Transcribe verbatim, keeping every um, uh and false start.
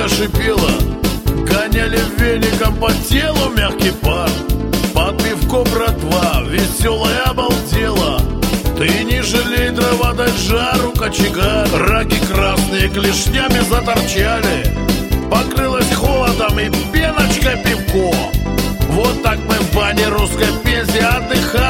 шипела. Гоняли великом по телу мягкий пар. Под пивко, братва, веселая обалдела. Ты не жалей дрова, дай жару кочегар. Раки красные клешнями заторчали. Покрылась холодом и пеночкой пивко. Вот так мы в бане русской пенсии отдыхали.